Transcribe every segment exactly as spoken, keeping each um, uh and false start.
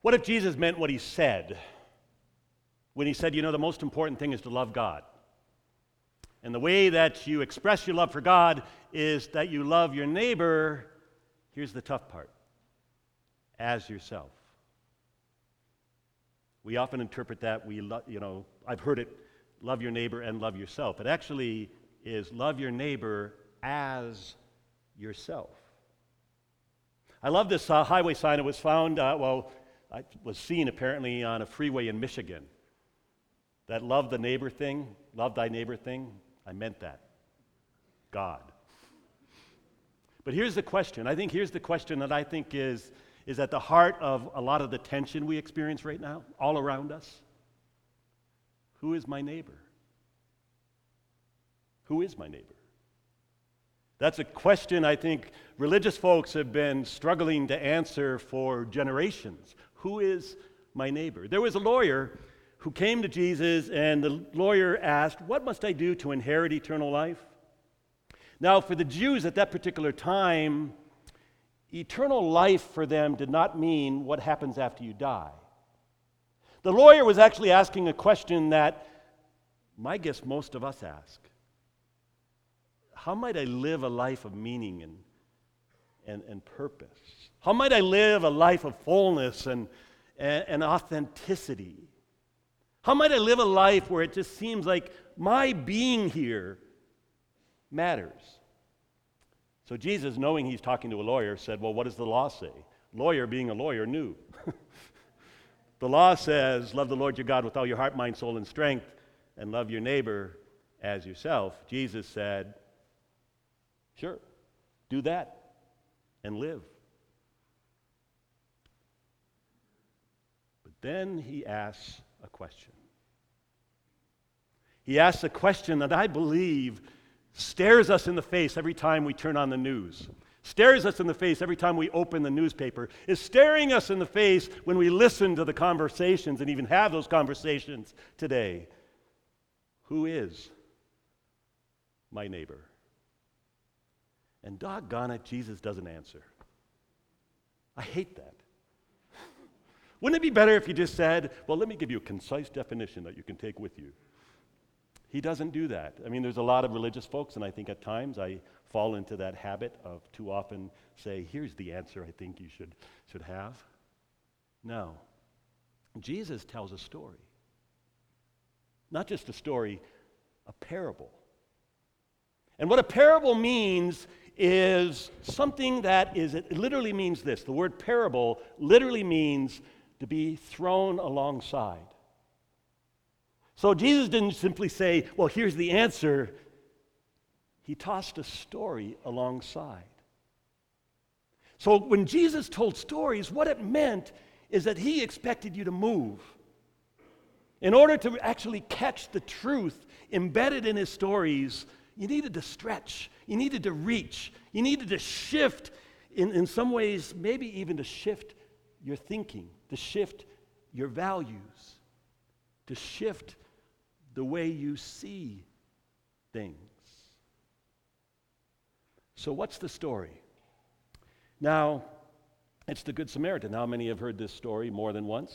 What if Jesus meant what he said when he said, you know, the most important thing is to love God? And the way that you express your love for God is that you love your neighbor, here's the tough part, as yourself. We often interpret that, we lo- you know, I've heard it, love your neighbor and love yourself. It actually is love your neighbor as yourself. I love this uh, highway sign. It was found, uh, well, I was seen apparently on a freeway in Michigan. That love the neighbor thing, love thy neighbor thing, I meant that. God. But here's the question. I think here's the question that I think is, is at the heart of a lot of the tension we experience right now, all around us. Who is my neighbor? Who is my neighbor? That's a question I think religious folks have been struggling to answer for generations. Who is my neighbor? There was a lawyer who came to Jesus, and the lawyer asked, what must I do to inherit eternal life? Now, for the Jews at that particular time, eternal life for them did not mean what happens after you die. The lawyer was actually asking a question that, my guess, most of us ask. How might I live a life of meaning and, and, and purpose? How might I live a life of fullness and, and, and authenticity? How might I live a life where it just seems like my being here matters? So Jesus, knowing he's talking to a lawyer, said, well, what does the law say? Lawyer, being a lawyer, knew. The law says, love the Lord your God with all your heart, mind, soul, and strength, and love your neighbor as yourself. Jesus said, sure, do that and live. But then he asks a question. He asks a question that I believe stares us in the face every time we turn on the news, stares us in the face every time we open the newspaper, is staring us in the face when we listen to the conversations and even have those conversations today. Who is my neighbor? And doggone it, Jesus doesn't answer. I hate that. Wouldn't it be better if he just said, well, let me give you a concise definition that you can take with you? He doesn't do that. I mean, there's a lot of religious folks, and I think at times I fall into that habit of too often say, here's the answer I think you should, should have. No. Jesus tells a story. Not just a story, a parable. And what a parable means is something that is, it literally means this. The word parable literally means to be thrown alongside. So Jesus didn't simply say, well, here's the answer. He tossed a story alongside. So when Jesus told stories, what it meant is that he expected you to move. In order to actually catch the truth embedded in his stories, you needed to stretch. You needed to reach. You needed to shift, in, in some ways, maybe even to shift your thinking, to shift your values, to shift the way you see things. So what's the story? Now, it's the Good Samaritan. How many have heard this story more than once?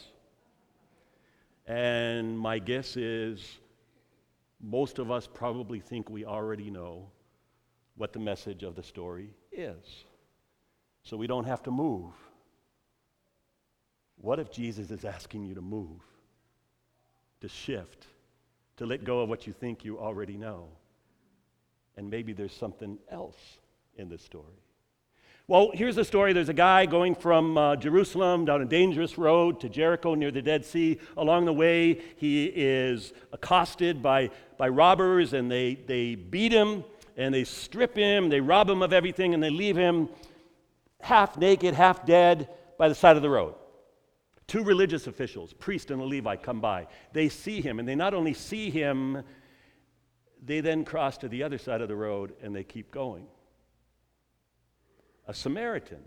And my guess is most of us probably think we already know what the message of the story is. So we don't have to move. What if Jesus is asking you to move, to shift, to let go of what you think you already know? And maybe there's something else in this story. Well, here's the story. There's a guy going from uh, Jerusalem down a dangerous road to Jericho near the Dead Sea. Along the way, he is accosted by, by robbers, and they, they beat him, and they strip him, they rob him of everything, and they leave him half naked, half dead by the side of the road. Two religious officials, priest and a Levite, come by. They see him, and they not only see him, they then cross to the other side of the road, and they keep going. A Samaritan,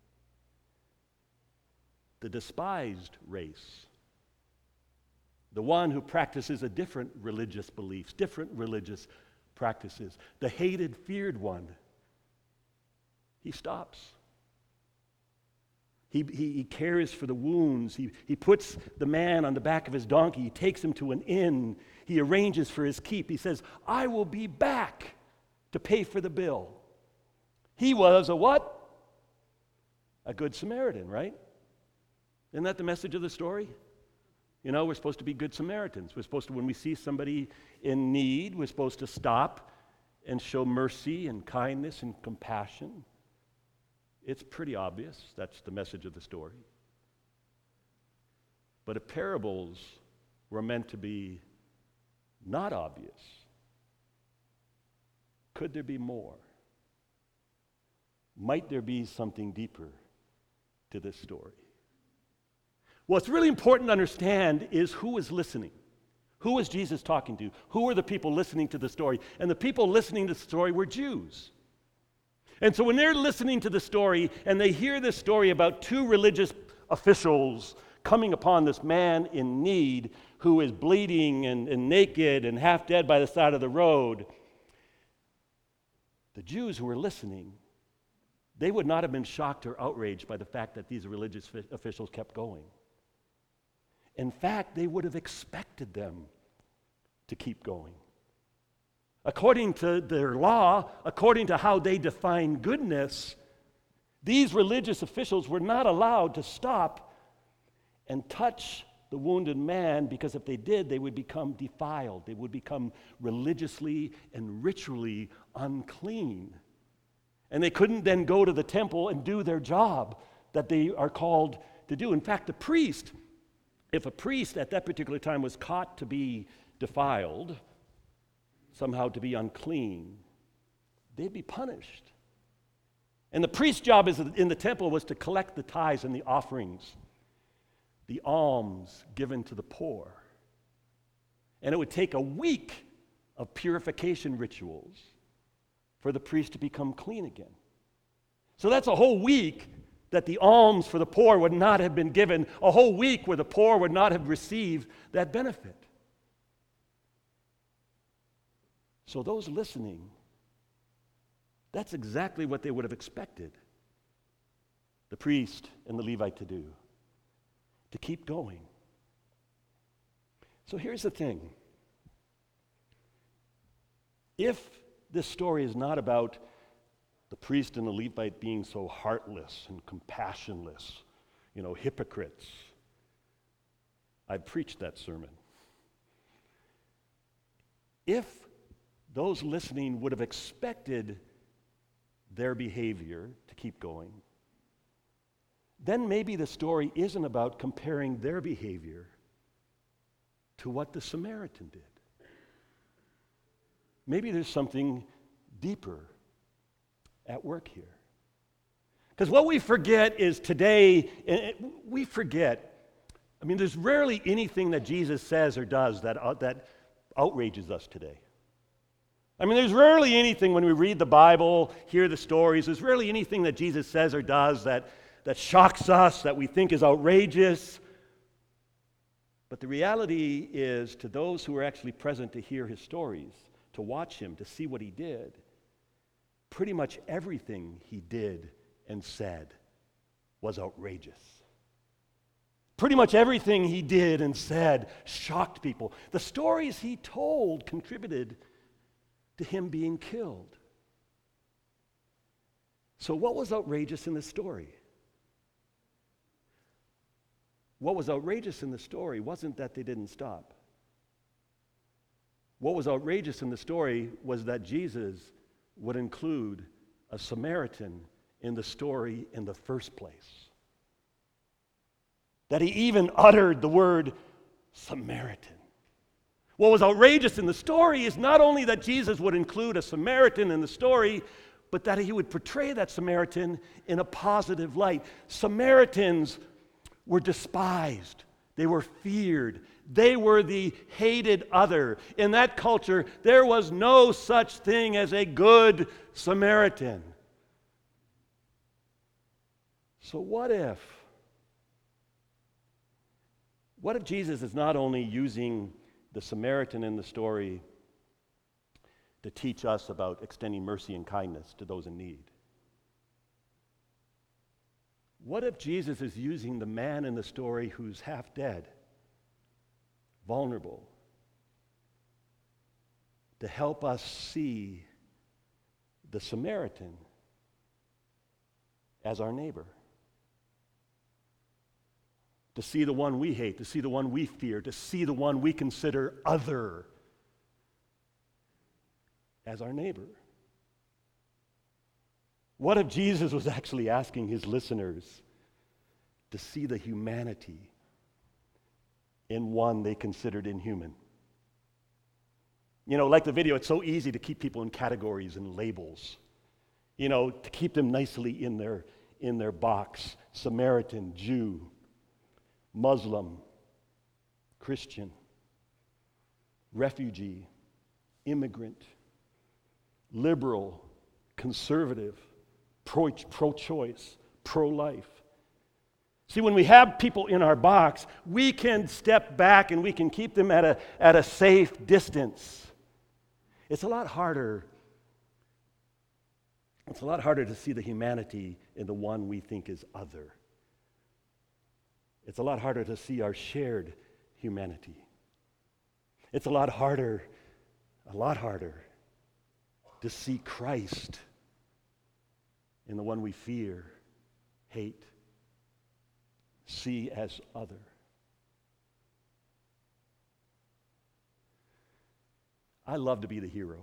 the despised race, the one who practices a different religious beliefs, different religious practices, the hated, feared one, he stops. He, he, he cares for the wounds. He, he puts the man on the back of his donkey. He takes him to an inn. He arranges for his keep. He says, I will be back to pay for the bill. He was a what? A good Samaritan, right? Isn't that the message of the story? You know, we're supposed to be good Samaritans. We're supposed to, when we see somebody in need, we're supposed to stop and show mercy and kindness and compassion. It's pretty obvious. That's the message of the story. But if parables were meant to be not obvious, could there be more? Might there be something deeper to this story? What's really important to understand is who is listening. Who was Jesus talking to? Who were the people listening to the story? And the people listening to the story were Jews. And so when they're listening to the story and they hear this story about two religious officials coming upon this man in need who is bleeding and, and naked and half dead by the side of the road, the Jews who were listening, they would not have been shocked or outraged by the fact that these religious officials kept going. In fact, they would have expected them to keep going. According to their law, according to how they define goodness, these religious officials were not allowed to stop and touch the wounded man, because if they did, they would become defiled. They would become religiously and ritually unclean. And they couldn't then go to the temple and do their job that they are called to do. In fact, the priest, if a priest at that particular time was caught to be defiled, somehow to be unclean, they'd be punished. And the priest's job is in the temple was to collect the tithes and the offerings, the alms given to the poor. And it would take a week of purification rituals for the priest to become clean again. So that's a whole week that the alms for the poor would not have been given, a whole week where the poor would not have received that benefit. So those listening, that's exactly what they would have expected the priest and the Levite to do, to keep going. So here's the thing. If this story is not about the priest and the Levite being so heartless and compassionless, you know, hypocrites, I've preached that sermon. If those listening would have expected their behavior to keep going, then maybe the story isn't about comparing their behavior to what the Samaritan did. Maybe there's something deeper at work here. Because what we forget is today, we forget, I mean, there's rarely anything that Jesus says or does that, uh, that outrages us today. I mean, there's rarely anything when we read the Bible, hear the stories, there's rarely anything that Jesus says or does that, that shocks us, that we think is outrageous. But the reality is, to those who are actually present to hear his stories, to watch him, to see what he did, pretty much everything he did and said was outrageous. Pretty much everything he did and said shocked people. The stories he told contributed to him being killed. So what was outrageous in the story? What was outrageous in the story wasn't that they didn't stop. What was outrageous in the story was that Jesus would include a Samaritan in the story in the first place. That he even uttered the word Samaritan. What was outrageous in the story is not only that Jesus would include a Samaritan in the story, but that he would portray that Samaritan in a positive light. Samaritans were despised. They were feared. They were the hated other. In that culture, there was no such thing as a good Samaritan. So what if, what if Jesus is not only using the Samaritan in the story to teach us about extending mercy and kindness to those in need? What if Jesus is using the man in the story who's half dead, vulnerable, to help us see the Samaritan as our neighbor? To see the one we hate, to see the one we fear, to see the one we consider other as our neighbor. What if Jesus was actually asking his listeners to see the humanity in one they considered inhuman? You know, like the video, it's so easy to keep people in categories and labels. You know, to keep them nicely in their in their box. Samaritan, Jew, Muslim, Christian, refugee, immigrant, liberal, conservative, pro, pro-choice, pro-life. See, when we have people in our box, we can step back and we can keep them at a, at a safe distance. It's a lot harder. It's a lot harder to see the humanity in the one we think is other. It's a lot harder to see our shared humanity. It's a lot harder, a lot harder to see Christ in the one we fear, hate, see as other. I love to be the hero.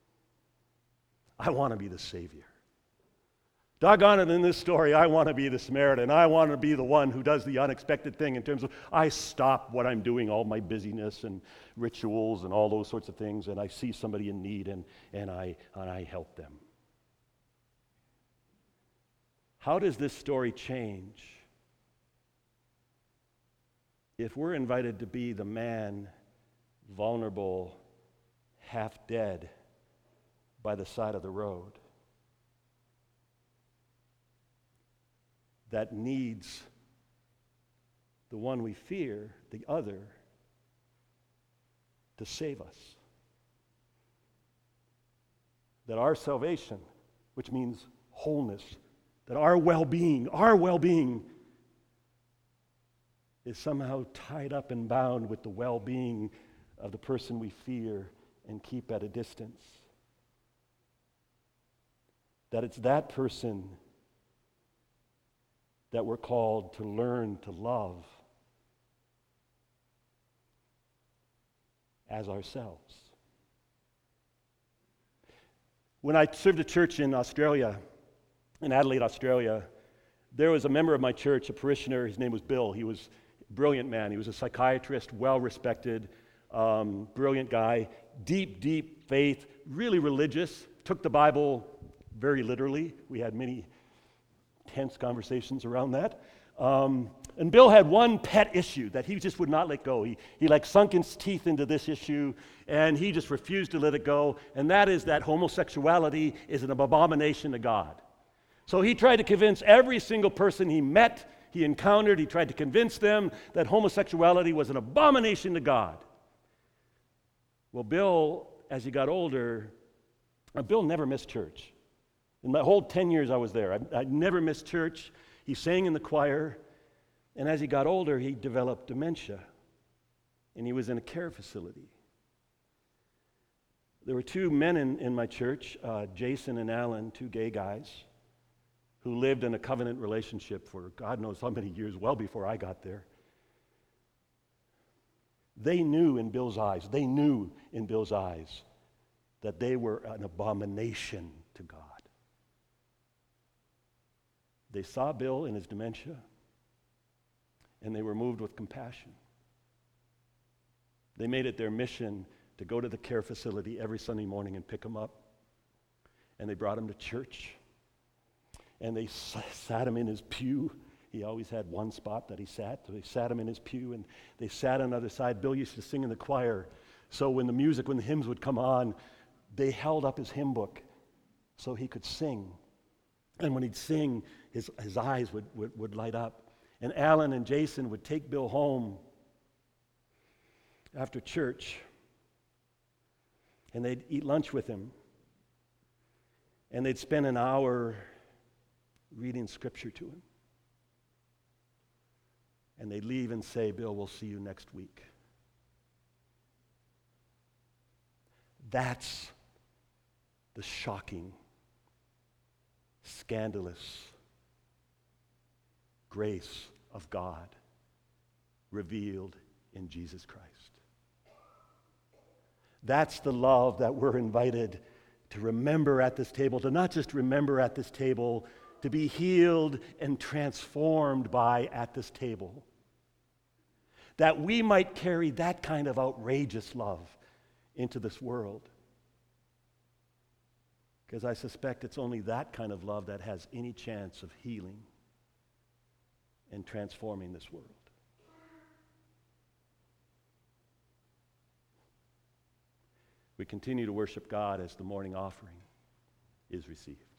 I want to be the Savior. Doggone it, in this story, I want to be the Samaritan. I want to be the one who does the unexpected thing in terms of I stop what I'm doing, all my busyness and rituals and all those sorts of things, and I see somebody in need and, and, I, and I help them. How does this story change if we're invited to be the man, vulnerable, half dead, by the side of the road, that needs the one we fear, the other, to save us? That our salvation, which means wholeness, that our well-being, our well-being is somehow tied up and bound with the well-being of the person we fear and keep at a distance. That it's that person that we're called to learn to love as ourselves. When I served a church in Australia, in Adelaide, Australia, there was a member of my church, a parishioner. His name was Bill. He was a brilliant man. He was a psychiatrist, well-respected, um, brilliant guy, deep, deep faith, really religious, took the Bible very literally. We had many tense conversations around that. Um, and Bill had one pet issue that he just would not let go. He, he like sunk his teeth into this issue, and he just refused to let it go, and that is that homosexuality is an abomination to God. So he tried to convince every single person he met, he encountered, he tried to convince them that homosexuality was an abomination to God. Well, Bill, as he got older, uh, Bill never missed church. In my whole ten years I was there, I, I never missed church. He sang in the choir, and as he got older, he developed dementia, and he was in a care facility. There were two men in, in my church, uh, Jason and Alan, two gay guys, who lived in a covenant relationship for God knows how many years, well before I got there. They knew in Bill's eyes, they knew in Bill's eyes that they were an abomination to God. They saw Bill in his dementia, and they were moved with compassion. They made it their mission to go to the care facility every Sunday morning and pick him up. And they brought him to church. And they sat him in his pew. He always had one spot that he sat. So they sat him in his pew, and they sat on the other side. Bill used to sing in the choir. So when the music, when the hymns would come on, they held up his hymn book so he could sing. And when he'd sing, his, his eyes would, would, would light up. And Alan and Jason would take Bill home after church, and they'd eat lunch with him. And they'd spend an hour reading scripture to him. and they leave and say, Bill, we'll see you next week. That's the shocking, scandalous grace of God revealed in Jesus Christ. That's the love that we're invited to remember at this table, to not just remember at this table, to be healed and transformed by at this table. That we might carry that kind of outrageous love into this world. Because I suspect it's only that kind of love that has any chance of healing and transforming this world. We continue to worship God as the morning offering is received.